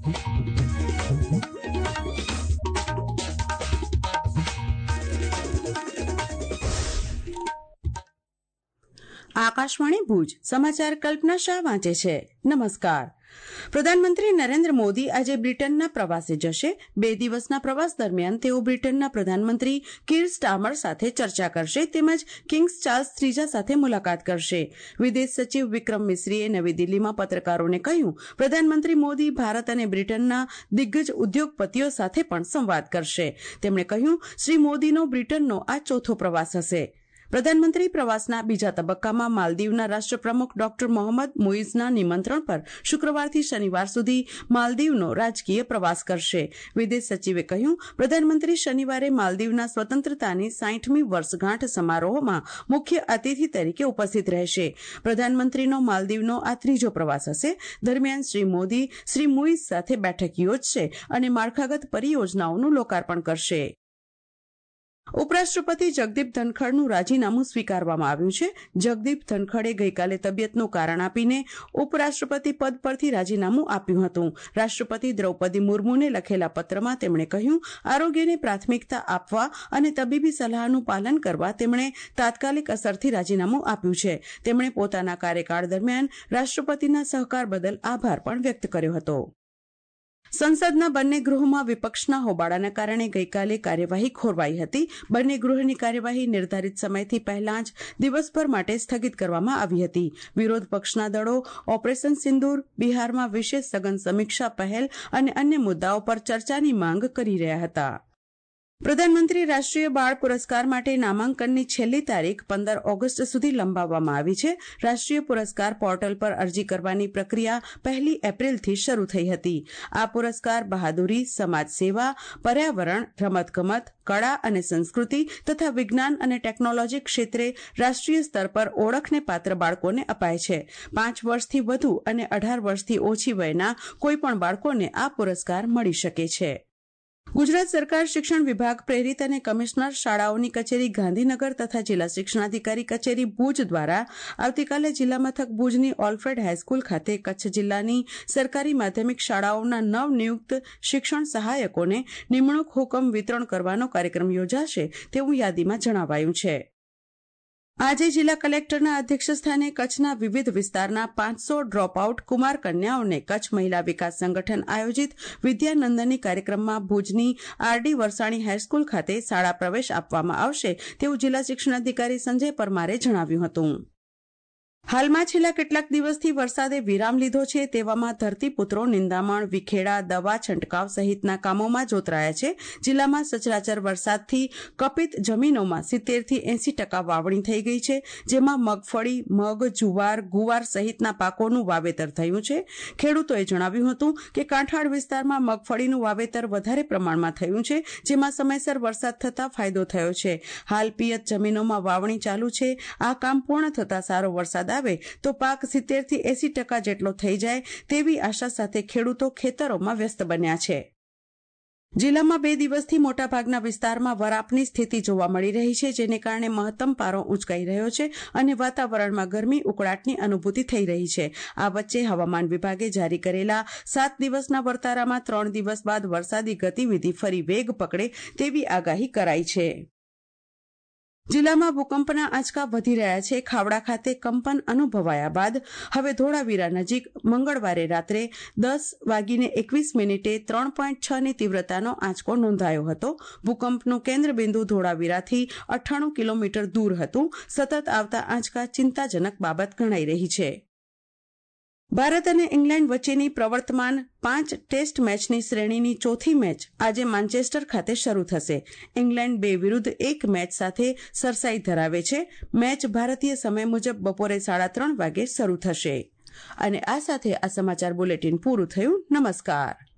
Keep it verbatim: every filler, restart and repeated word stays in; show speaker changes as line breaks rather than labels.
આકાશવાણી ભુજ સમાચાર કલ્પના શાહ વાંચે છે. નમસ્કાર. પ્રધાનમંત્રી નરેન્દ્ર મોદી આજે બ્રિટનના પ્રવાસે જશે. બે દિવસના પ્રવાસ દરમિયાન તેઓ બ્રિટનના પ્રધાનમંત્રી કીર સ્ટાર્મર સાથે ચર્ચા કરશે તેમજ કિંગ્સ ચાર્લ્સ ત્રીજા સાથે મુલાકાત કરશે. વિદેશ સચિવ વિક્રમ મિશ્રીએ નવી દિલ્હીમાં પત્રકારોને કહ્યું, પ્રધાનમંત્રી મોદી ભારત અને બ્રિટનના દિગ્ગજ ઉદ્યોગપતિઓ સાથે પણ સંવાદ કરશે. તેમણે કહ્યું, શ્રી મોદીનો બ્રિટનનો આ ચોથો પ્રવાસ હશે. પ્રધાનમંત્રી પ્રવાસના બીજા તબક્કામાં માલદીવના રાષ્ટ્રપ્રમુખ ડોક્ટર મોહમ્મદ મુઇઝના નિમંત્રણ પર શુક્રવારથી શનિવાર સુધી માલદીવનો રાજકીય પ્રવાસ કરશે. વિદેશ સચિવે કહ્યું, પ્રધાનમંત્રી શનિવારે માલદીવના સ્વતંત્રતાની સાઠમી વર્ષગાંઠ સમારોહમાં મુખ્ય અતિથિ તરીકે ઉપસ્થિત રહેશે. પ્રધાનમંત્રીનો માલદીવનો આ ત્રીજો પ્રવાસ હશે. દરમિયાન શ્રી મોદી શ્રી મુઇઝ સાથે બેઠક યોજશે અને માળખાગત પરિયોજનાઓનું લોકાર્પણ કરશે. ઉપરાષ્ટ્રપતિ જગદીપ ધનખડનું રાજીનામું સ્વીકારવામાં આવ્યું છે. જગદીપ ધનખડે ગઈકાલે તબિયતનું કારણ આપીને ઉપરાષ્ટ્રપતિ પદ પરથી રાજીનામું આપ્યું હતું. રાષ્ટ્રપતિ દ્રૌપદી મુર્મુને લખેલા પત્રમાં તેમણે કહ્યું, આરોગ્યને પ્રાથમિકતા આપવા અને તબીબી સલાહનું પાલન કરવા તેમણે તાત્કાલિક અસરથી રાજીનામું આપ્યું છે. તેમણે પોતાના કાર્યકાળ દરમિયાન રાષ્ટ્રપતિના સહકાર બદલ આભાર પણ વ્યક્ત કર્યો હતો. સંસદના બંને ગૃહોમાં વિપક્ષના હોબાળાના કારણે ગઈકાલે કાર્યવાહી ખોરવાઈ હતી. બંને ગૃહની કાર્યવાહી નિર્ધારિત સમયથી પહેલા જ દિવસભર માટે સ્થગિત કરવામાં આવી હતી. વિરોધ પક્ષના દળો ઓપરેશન સિંદૂર, બિહારમાં વિશેષ સઘન સમીક્ષા પહેલ અને અન્ય મુદ્દાઓ પર ચર્ચાની માંગ કરી રહ્યા હતા. પ્રધાનમંત્રી રાષ્ટ્રીય બાળ પુરસ્કાર માટે નામાંકનની છેલ્લી તારીખ પંદર ઓગસ્ટ સુધી લંબાવવામાં આવી છે. રાષ્ટ્રીય પુરસ્કાર પોર્ટલ પર અરજી કરવાની પ્રક્રિયા પહેલી એપ્રિલથી શરૂ થઈ હતી. આ પુરસ્કાર બહાદુરી, સમાજ સેવા, પર્યાવરણ, રમતગમત, કળા અને સંસ્કૃતિ તથા વિજ્ઞાન અને ટેકનોલોજી ક્ષેત્રે રાષ્ટ્રીય સ્તર પર ઓળખને પાત્ર બાળકોને અપાય છે. પાંચ વર્ષથી વધુ અને અઢાર વર્ષથી ઓછી વયના કોઈપણ બાળકોને આ પુરસ્કાર મળી શકે છે. ગુજરાત સરકાર શિક્ષણ વિભાગ પ્રેરિત અને કમિશનર શાળાઓની કચેરી ગાંધીનગર તથા જિલ્લા શિક્ષણાધિકારી કચેરી ભુજ દ્વારા આવતીકાલે જિલ્લા મથક ભુજની ઓલ્ફ્રેડ હાઈસ્કૂલ ખાતે કચ્છ જિલ્લાની સરકારી માધ્યમિક શાળાઓના નવનિયુક્ત શિક્ષણ સહાયકોને નિમણૂક હુકમ વિતરણ કરવાનો કાર્યક્રમ યોજાશે તેવું યાદીમાં જણાવાયું છે. આજે જિલ્લા કલેક્ટરના અધ્યક્ષસ્થાને કચ્છના વિવિધ વિસ્તારના પાંચસો ડ્રોપઆઉટ કુમાર કન્યાઓને કચ્છ મહિલા વિકાસ સંગઠન આયોજિત વિદ્યાનંદની કાર્યક્રમમાં ભુજની આરડી વરસાણી હાઈસ્કૂલ ખાતે શાળા પ્રવેશ આપવામાં આવશે તેવું જિલ્લા શિક્ષણાધિકારી સંજય પરમારે જણાવ્યું હતું. હાલમાં છેલ્લા કેટલાક દિવસથી વરસાદે વિરામ લીધો છે. તેવામાં ધરતીપુત્રો નિંદામણ, વિખેડા, દવા છંટકાવ સહિતના કામોમાં જોતરાયા છે. જિલ્લામાં સચરાચર વરસાદથી કપિત જમીનોમાં સિત્તેર થી એસી ટકા વાવણી થઈ ગઈ છે, જેમાં મગફળી, મગ, જુવાર, ગુવાર સહિતના પાકોનું વાવેતર થયું છે. ખેડૂતોએ જણાવ્યું હતું કે કાંઠાળ વિસ્તારમાં મગફળીનું વાવેતર વધારે પ્રમાણમાં થયું છે, જેમાં સમયસર વરસાદ થતાં ફાયદો થયો છે. હાલ પિયત જમીનોમાં વાવણી ચાલુ છે. આ કામ પૂર્ણ થતાં સારો વરસાદ આવે તો પાક સિત્તેર થી એસી ટકા જેટલો થઈ જાય તેવી આશા સાથે ખેડૂતો ખેતરોમાં વ્યસ્ત બન્યા છે. જિલ્લામાં બે દિવસથી મોટાભાગના વિસ્તારમાં વરાપની સ્થિતિ જોવા મળી રહી છે, જેને કારણે મહત્તમ પારો ઉંચકાઈ રહ્યો છે અને વાતાવરણમાં ગરમી ઉકળાટની અનુભૂતિ થઈ રહી છે. આ વચ્ચે હવામાન વિભાગે જારી કરેલા સાત દિવસના વર્તારામાં ત્રણ દિવસ બાદ વરસાદી ગતિવિધિ ફરી વેગ પકડે તેવી આગાહી કરાઈ છે. જિલ્લામાં ભૂકંપના આંચકા વધી રહ્યા છે. ખાવડા ખાતે કંપન અનુભવાયા બાદ હવે ધોળાવીરા નજીક મંગળવારે રાત્રે દસ વાગીને એકવીસ મિનિટે ત્રણ પોઈન્ટ છ ની તીવ્રતાનો આંચકો નોંધાયો હતો. ભૂકંપનું કેન્દ્રબિંદુ ધોળાવીરાથી અઠ્ઠાણું કિલોમીટર દૂર હતું. સતત આવતા આંચકા ચિંતાજનક બાબત ગણાઈ રહી છે. ભારત અને ઇંગ્લેન્ડ વચ્ચેની પ્રવર્તમાન પાંચ ટેસ્ટ મેચની શ્રેણીની ચોથી મેચ આજે માન્ચેસ્ટર ખાતે શરૂ થશે. ઇંગ્લેન્ડ બે વિરુદ્ધ એક મેચ સાથે સરસાઈ ધરાવે છે. મેચ ભારતીય સમય મુજબ બપોરે સાડા ત્રણ વાગે શરૂ થશે. અને આ સાથે આ સમાચાર બુલેટિન પૂરું થયું. નમસ્કાર.